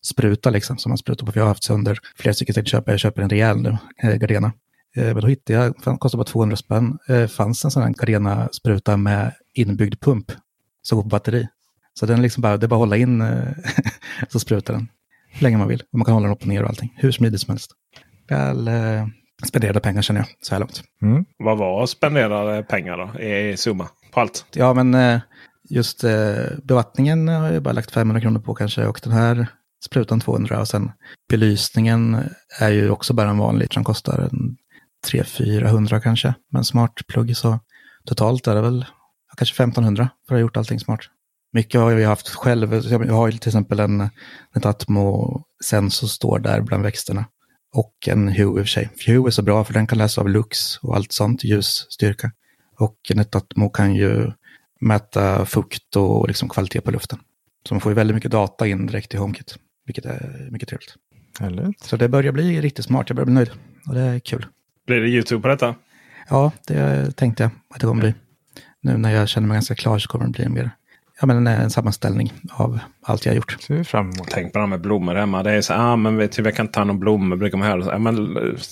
spruta liksom, som man sprutar på. För jag har haft sönder flera stycken, jag köper en rejäl nu, Gardena. Men då hittade jag, kostade bara 200 spänn, fanns en sån här Gardena-spruta med inbyggd pump som går på batteri. Så den liksom bara, det är bara att hålla in så sprutar den hur länge man vill. Och man kan hålla den upp och ner och allting, hur smidigt som helst. Väl spenderade pengar känner jag, så här långt. Vad var spenderade pengar då i summa på allt? Ja, men just bevattningen har jag bara lagt 500 kronor på kanske, och den här sprutan 200, och sen belysningen är ju också bara en vanlig som kostar en 300-400 kanske, men smart plugg, så totalt är det väl kanske 1500 för att ha gjort allting smart. Mycket har jag haft själv. Jag har ju till exempel en Atmo-sensor står där bland växterna, och en Hue i och för sig. Hue är så bra för den kan läsa av lux och allt sånt, ljusstyrka, och en Atmo kan ju mäta fukt och liksom kvalitet på luften. Så man får ju väldigt mycket data in direkt i HomeKit, vilket är mycket trevligt. Härligt. Så det börjar bli riktigt smart, jag börjar bli nöjd, och det är kul. Blir det YouTube på detta? Ja, det tänkte jag att det kommer bli. Nu när jag känner mig ganska klar så kommer det bli mer, en sammanställning av allt jag har gjort. Ser vi fram emot. Tänk på de med blommor hemma. Det är så, men vet du, jag kan inte ta någon blommor, brukar man höra. Men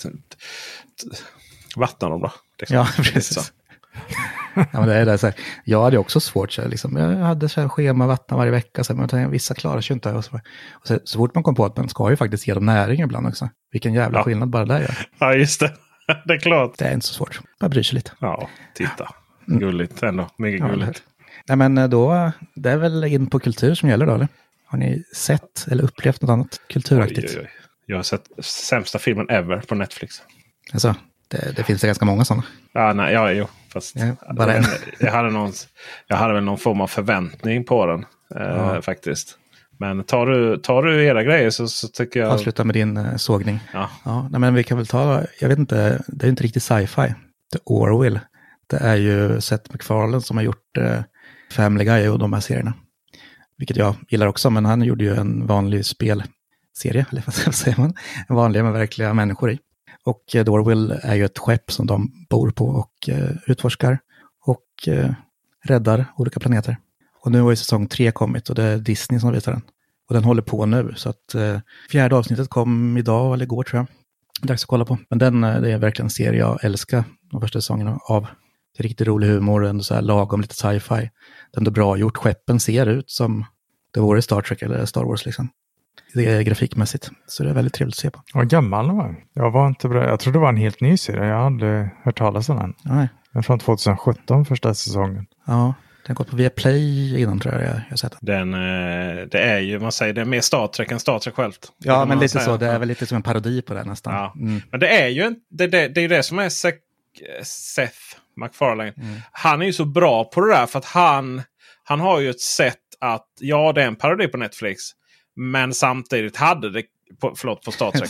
vattna dem då. Ja, precis. Ja, men det är det, så här. Jag hade också svårt. Så här, liksom. Jag hade så här schema vattna varje vecka. Så här, men vissa klarar sig inte. Och så fort man kom på att man ska ju faktiskt ge dem näring ibland också. Vilken jävla skillnad bara där gör. Ja, just det. Det är klart. Det är inte så svårt. Bara bryr sig lite. Ja, titta. Gulligt ändå. Mycket gulligt. Nej, men då, det är väl in på kultur som gäller då, eller? Har ni sett eller upplevt något annat kulturaktigt? Oj. Jag har sett sämsta filmen ever på Netflix. Alltså, det finns det ganska många sådana. Jo. Fast jag hade väl någon form av förväntning på den faktiskt. Men tar du era grejer så tycker jag... Avsluta med din sågning. Ja. Nej, men vi kan väl ta, jag vet inte, det är inte riktigt sci-fi. The Orville. Det är ju Seth MacFarlane som har gjort Family Guy och de här serierna. Vilket jag gillar också, men han gjorde ju en vanlig spelserie, eller vad säger man? En vanlig med verkliga människor i. Och The Orville är ju ett skepp som de bor på och utforskar och räddar olika planeter. Och nu har ju säsong 3 kommit och det är Disney som visar den. Och den håller på nu, så att 4:e avsnittet kom idag eller igår tror jag. Dags att kolla på. Men det är verkligen en serie jag älskar de första säsongerna av. Det är riktigt rolig humor, ändå så här lagom lite sci-fi. Det är ändå bra gjort. Skeppen ser ut som det vore Star Trek eller Star Wars liksom. Det är grafikmässigt. Så det är väldigt trevligt att se på. Vad gammal var jag var inte bra. Jag trodde det var en helt ny serie. Jag hade hört talas om den. Nej. Den från 2017 första säsongen. Ja, den går på Viaplay innan tror jag har sett den. Det är ju, man säger, det är mer Star Trek än Star Trek självt. Ja, men lite så. Det är väl lite som en parodi på det nästan. Ja. Men det är ju det är ju det som är Seth MacFarlane. Han är ju så bra på det där för att han har ju ett sätt att, ja, det är en parodi på Netflix, men samtidigt hade det på Star Trek.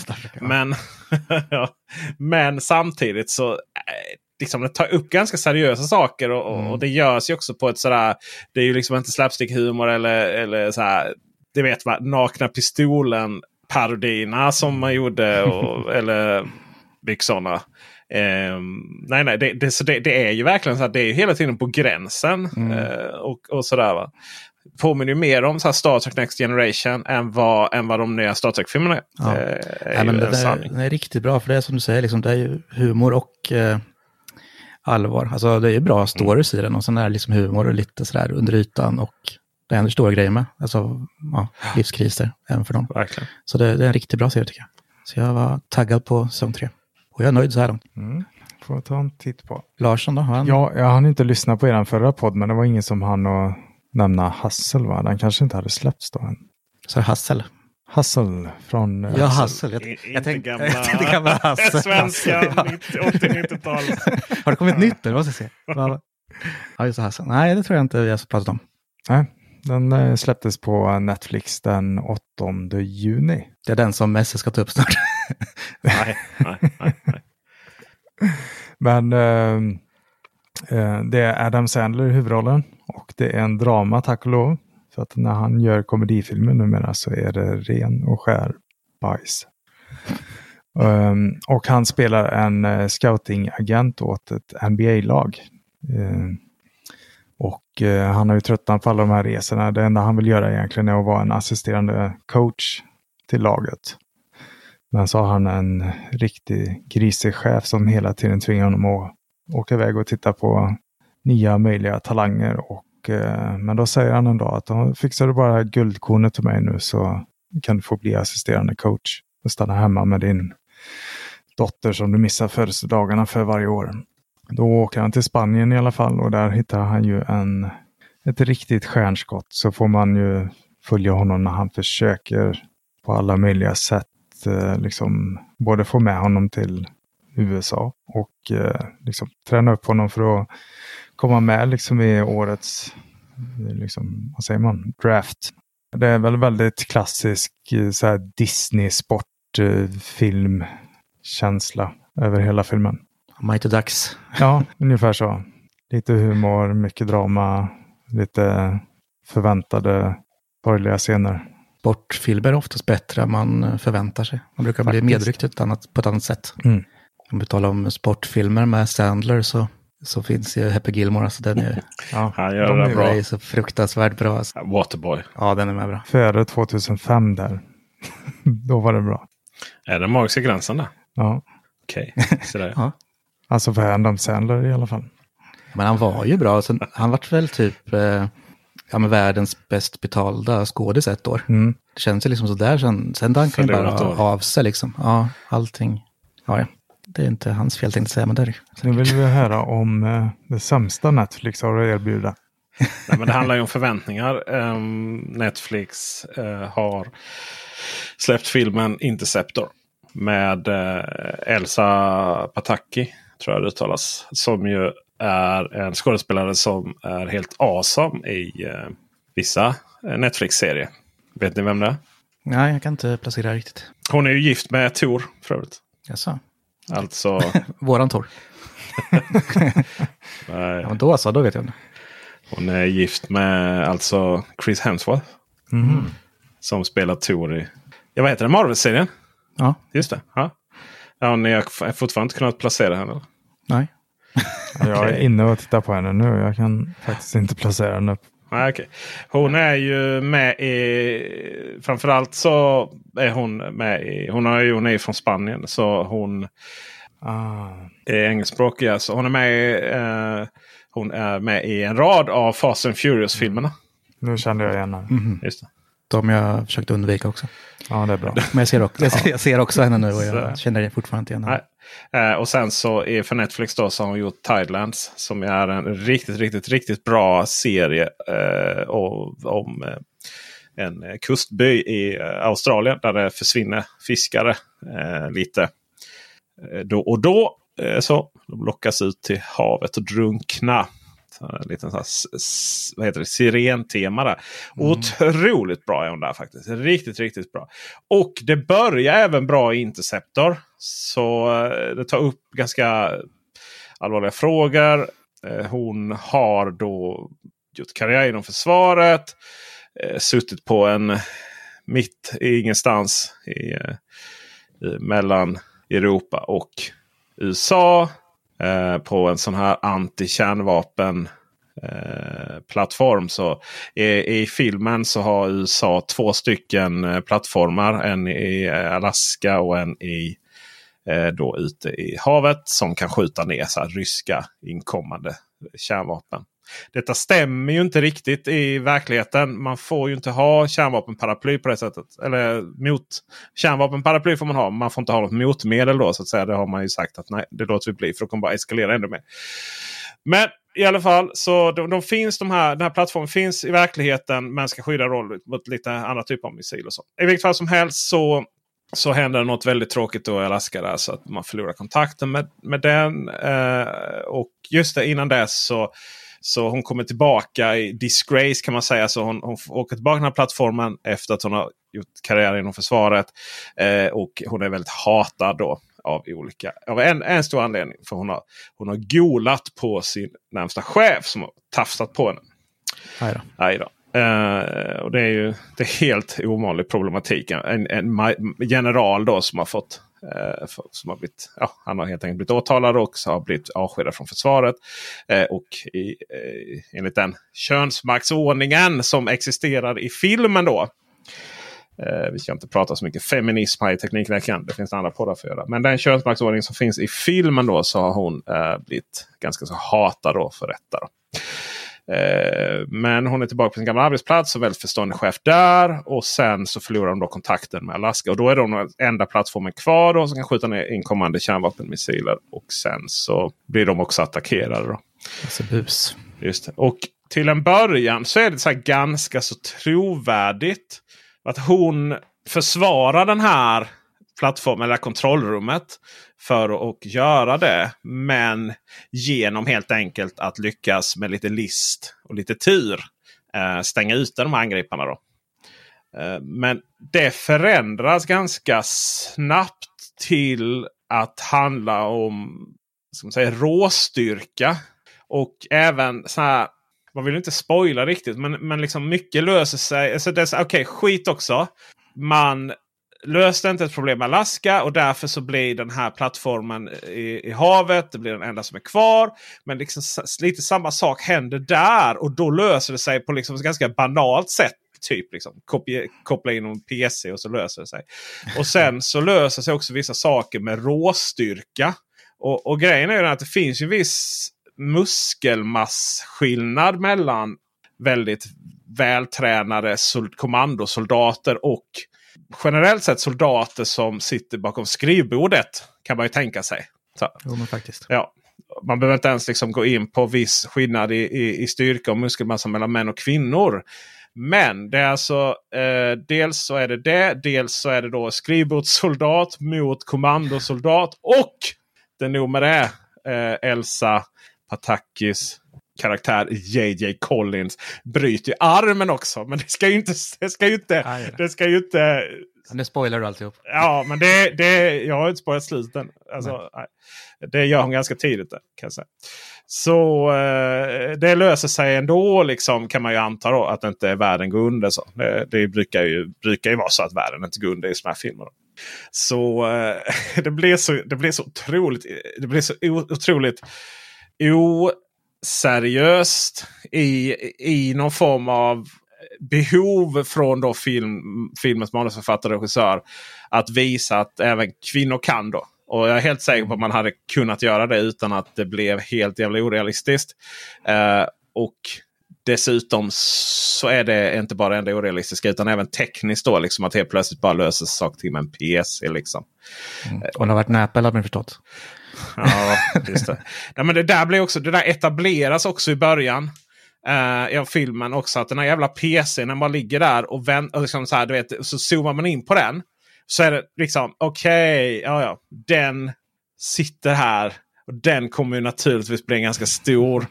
Men samtidigt så liksom det tar upp ganska seriösa saker och det görs ju också på ett sådär, det är ju liksom inte slapstick-humor eller så här, det vet man, nakna pistolen parodierna som man gjorde eller mycket sådana. Nej, det är ju verkligen så att det är hela tiden på gränsen och sådär, va. Påminner ju mer om så här Star Trek Next Generation än vad de nya Star Trek-filmerna är. Ja. Men det är riktigt bra, för det är som du säger, liksom, det är ju humor och allvar. Alltså det är ju bra stories i den, och sen är det liksom humor och lite sådär under ytan, och det händer stora grejer med. Alltså livskriser även för dem. Verkligen. Så det är en riktigt bra serie tycker jag. Så jag var taggad på säsong 3. Och jag är nöjd så här långt. Får ta en titt på. Larsson då? Ja, jag hann inte lyssna på er förra podd, men det var ingen som hann att nämna Hassel, va? Den kanske inte hade släppts då än. Så Hassel? Hassel från... Ja, Hassel. Jag tänkte gamla Hassel. Svenska 80-90-tal. Har det kommit nytt? Vad ska jag se? Ja, just Hassel. Nej, det tror jag inte vi har pratat om. Nej, den släpptes på Netflix den 8 juni. Det är den som Messi ska ta upp snart. Nej. Men det är Adam Sandler i huvudrollen, och det är en drama, tack och lov. För att när han gör komedifilmer numera så är det ren och skär bajs. Och han spelar en scouting-agent åt ett NBA-lag. Och han har ju tröttnat på alla de här resorna. Det enda han vill göra egentligen är att vara en assisterande coach till laget. Men så har han en riktig grisig chef som hela tiden tvingar honom att åka iväg och titta på nya möjliga talanger. Men då säger han en dag att då fixar du bara guldkornet till mig nu så kan du få bli assisterande coach och stanna hemma med din dotter som du missar födelsedagarna för varje år. Då åker han till Spanien i alla fall och där hittar han ju ett riktigt stjärnskott. Så får man ju följa honom när han försöker på alla möjliga sätt liksom både få med honom till USA och liksom träna upp honom för att komma med liksom i årets liksom, vad säger man, draft. Det är väl väldigt klassisk så här Disney sportfilmkänsla över hela filmen. Mighty Ducks. Ja, ungefär så. Lite humor, mycket drama, lite förväntade borgerliga scener. Sportfilmer är oftast bättre än man förväntar sig. Man brukar bli medryckt på ett annat sätt. Om vi talar om sportfilmer med Sandler så finns ju Happy Gilmore. Alltså den är, han gör det bra. Är så fruktansvärt bra. Alltså. Waterboy. Ja, den är med bra. Före 2005 där. Då var det bra. Är det magiska gränsen där? Ja. Okej, så där. Ja. Alltså för Adam Sandler i alla fall. Men han var ju bra. Så han var väl typ med världens bäst betalda skådis ett år. Det känns ju liksom sådär. Sen dankar han bara av sig liksom. Ja, allting. Ja. Det är inte hans fel, tänkte säga, men där. Nu vill vi höra om det sämsta Netflix har att erbjuda. Nej, men det handlar ju om förväntningar. Netflix har släppt filmen Interceptor med Elsa Pataki, tror jag det uttalas, som ju är en skådespelare som är helt awesome i vissa Netflix-serier. Vet ni vem det är? Nej, jag kan inte placera riktigt. Hon är ju gift med Thor, för övrigt. Jaså? Alltså... Våran Thor. Nej. Ja, då vet jag. Hon är gift med alltså Chris Hemsworth. Som spelar Thor i... vad heter det? Marvel-serien? Ja. Just det. Ja, ni har fortfarande inte kunnat placera henne? Nej. Jag är inne och tittar på henne nu. Jag kan faktiskt inte placera henne. Nej, okej. Hon är ju med i... Framförallt så är hon med i... Hon är ju från Spanien. Så hon är engelskspråkig. Alltså. Hon är med i en rad av Fast and Furious-filmerna. Nu kände jag igen henne. Just det. De jag försökt undvika också. Ja, det är bra. Men jag ser också henne nu och jag känner fortfarande inte igen henne. Och sen så är för Netflix då så har hon gjort Tidelands, som är en riktigt bra serie om en kustby i Australien där det försvinner fiskare lite då och då. Så de lockas ut till havet och drunkna. En liten sån här, sirentema där. Otroligt bra är hon där faktiskt. Riktigt bra. Och det börjar även bra i Interceptor. Så det tar upp ganska allvarliga frågor. Hon har då gjort karriär inom försvaret. Suttit på en mitt i ingenstans mellan Europa och USA. På en sån här anti-kärnvapen plattform. Så i filmen så har USA 2 stycken plattformar. En i Alaska och en i då ute i havet som kan skjuta ner så här ryska inkommande kärnvapen. Detta stämmer ju inte riktigt i verkligheten. Man får ju inte ha kärnvapenparaply på det sättet. Eller kärnvapenparaply får man ha. Man får inte ha något motmedel då, så att säga. Det har man ju sagt att nej, det låter vi bli, för de kommer bara eskalera ännu mer. Men i alla fall så den här plattformen finns i verkligheten, men ska skydda roll mot lite andra typer av missiler och så. I vilket fall som helst så händer något väldigt tråkigt då i Alaska där, så att man förlorar kontakten med den. Och just det, innan dess så hon kommer tillbaka i disgrace, kan man säga. Så hon åker tillbaka till den här plattformen efter att hon har gjort karriär inom försvaret. Och hon är väldigt hatad då av en stor anledning. För hon har golat på sin närmsta chef som har tafsat på henne. Aj då. Och det är helt ovanlig problematik. En general då som har fått som har blivit, han har helt enkelt blivit åtalad och så har blivit avskedad från försvaret. Och enligt den könsmaktsordningen som existerar i filmen då, Vi ska inte prata så mycket feminism här i Teknikveckan. Det finns andra poddar för att göra. Men den könsmaktsordning som finns i filmen då, så har hon blivit ganska så hatad då för detta då. Men hon är tillbaka på sin gamla arbetsplats och väldigt förstående chef där. Och sen så förlorar de då kontakten med Alaska. Och då är de den enda plattformen kvar då, som kan skjuta ner inkommande kärnvapenmissiler. Och sen så blir de också attackerade då. Alltså bus. Just det. Och till en början så är det så här ganska så trovärdigt att hon försvarar den här plattformen eller kontrollrummet för att göra det. Men genom helt enkelt att lyckas med lite list och lite tur stänga ut de här angriparna då. Men det förändras ganska snabbt till att handla om, ska man säga, råstyrka. Och även så här, man vill inte spoila riktigt, men liksom mycket löser sig. Alltså det är okej, skit också. Man löste inte ett problem med Alaska och därför så blir den här plattformen i havet. Det blir den enda som är kvar. Men liksom lite samma sak händer där och då löser det sig på liksom ett ganska banalt sätt. Typ liksom koppla in en PC och så löser det sig. Och sen så löser sig också vissa saker med råstyrka. Och grejen är ju att det finns ju viss muskelmassskillnad mellan väldigt vältränade kommandosoldater och generellt sett soldater som sitter bakom skrivbordet, kan man ju tänka sig. Så. Jo, men faktiskt. Ja, man behöver inte ens liksom gå in på viss skillnad i styrka och muskelmassa mellan män och kvinnor. Men det är alltså dels så är det, dels så är det då skrivbordssoldat mot kommandosoldat och det nog med det Elsa Patakis karaktär JJ Collins bryter ju armen också, men det ska ju inte nu spoilar du alltihop. Ja, men jag har inte spoilat slutet. Alltså, nej. Det gör hon ganska tidigt där, kan jag säga. Så det löser sig ändå liksom, kan man ju anta då, att inte världen går under så. Det brukar ju vara så att världen inte går under i såna här filmer då. Så det blir så otroligt oseriöst i någon form av behov från då filmens manusförfattare och regissör att visa att även kvinnor kan då. Och jag är helt säker på att man hade kunnat göra det utan att det blev helt jävla orealistiskt. Och dessutom så är det inte bara det orealistiska utan även tekniskt då, liksom att helt plötsligt bara löser saker till med en PC liksom. Och det har varit en Apple, har man förstått. Ja, just det. Ja, men det där etableras också i början av filmen också, att den här jävla PC när man ligger där och liksom så här, du vet, så zoomar man in på den, så är det liksom okej, ja, den sitter här och den kommer ju naturligtvis bli en ganska stor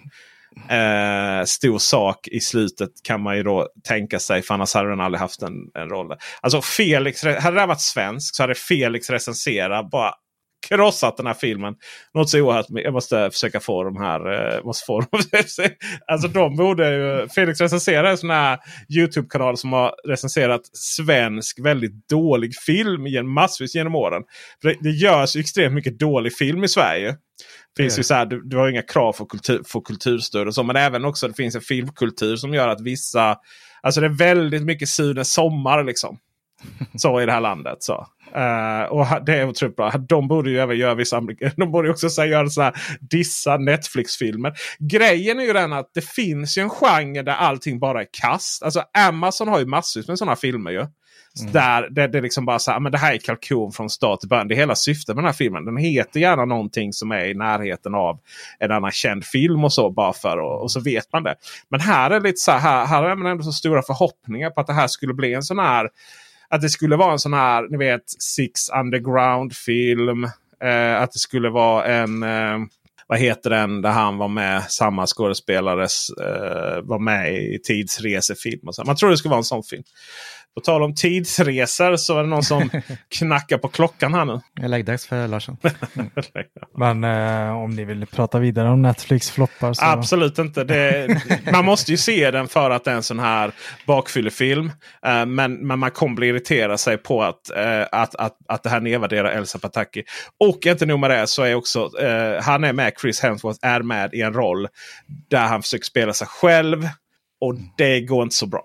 sak i slutet, kan man ju då tänka sig, för annars hade den aldrig haft en roll. Alltså Felix, hade det varit svensk så hade Felix recensera bara krossat den här filmen. Något så oerhört. Jag måste försöka få de här alltså de borde ju Felix recensera en sån här YouTube-kanal som har recenserat svensk väldigt dålig film massvis genom åren. Det görs ju extremt mycket dålig film i Sverige. Det finns ju så här, du har inga krav för kulturstöd och så, men även också det finns en filmkultur som gör att vissa, alltså det är väldigt mycket Sunes sommar liksom. Så i det här landet så. Och det är otroligt bra. De borde ju även göra vissa, de borde också göra så här dissa Netflix-filmer. Grejen är ju den att det finns ju en genre där allting bara är kast. Alltså Amazon har ju massvis med sådana filmer ju. Där det är liksom bara så här, men det här är kalkon från start till början. Det är hela syftet med den här filmen. Den heter gärna någonting som är i närheten av en annan känd film och så, bara för och så vet man det. Men här är lite så här har man ändå så stora förhoppningar på att det här skulle bli en sån här, att det skulle vara en sån här, ni vet, Six Underground-film. Att det skulle vara en, vad heter den, där han var med, samma skådespelare var med i tidsresefilm. Och så. Man tror det skulle vara en sån film. På tal om tidsresor så är det någon som knackar på klockan här nu. Jag lägger dags för Larsson. Men om ni vill prata vidare om Netflix-floppar så... Absolut inte. Man måste ju se den för att det är en sån här bakfyllefilm. Men man kommer bli irriterad sig på att det här nedvärderar Elsa Pataki. Och inte nog med det så är också han är med, Chris Hemsworth är med i en roll där han försöker spela sig själv. Och det går inte så bra.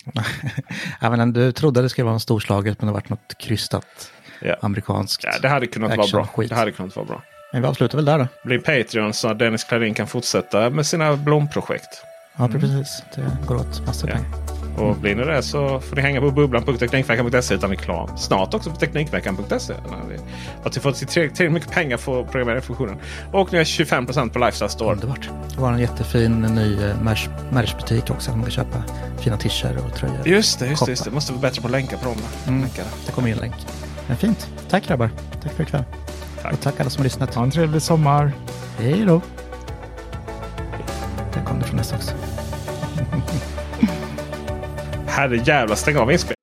Ja, men du trodde det skulle vara en storslaget, men det har varit något krystat amerikanskt. Ja, det hade kunnat vara bra. Det hade kunnat vara bra. Men vi avslutar väl där då. Bli Patreon så att Dennis Klarin kan fortsätta med sina blomprojekt. Ja, precis. Det går åt massor pengar. Och blir ni det så får ni hänga på bubblan.teknikveckan.se utan reklam. Snart också på teknikveckan.se. Att vi får tillräckligt mycket pengar för programmeringsfunktionen. Och nu är 25% på Lifestyle Store. Underbart. Det var en jättefin ny merchbutik också. Man kan köpa fina t-shirts och tröjor. Just det. Måste vara bättre på att länka på dem. Det kommer ju en länk. Men fint. Tack grabbar. Tack för ikväll. Tack. Och tack alla som har lyssnat. Ha en trevlig sommar. Hej då. Där kom det från nästa också. Herre jävla, stäng av inspel.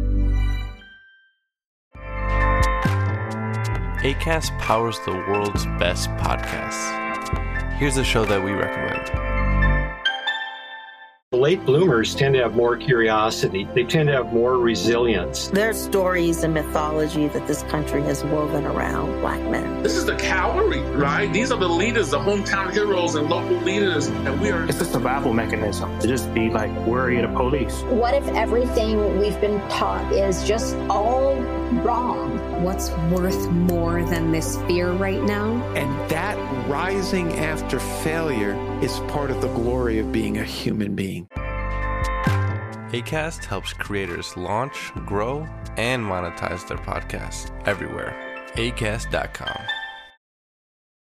Acast powers the world's best podcasts. Here's a show that we recommend. Late bloomers tend to have more curiosity. They tend to have more resilience. There's stories and mythology that this country has woven around Black men. This is the cavalry, right? These are the leaders, the hometown heroes and local leaders. And we are... It's a survival mechanism to just be like worried of police. What if everything we've been taught is just all wrong? What's worth more than this fear right now? And that rising after failure is part of the glory of being a human being. Acast helps creators launch, grow, and monetize their podcasts everywhere. Acast.com.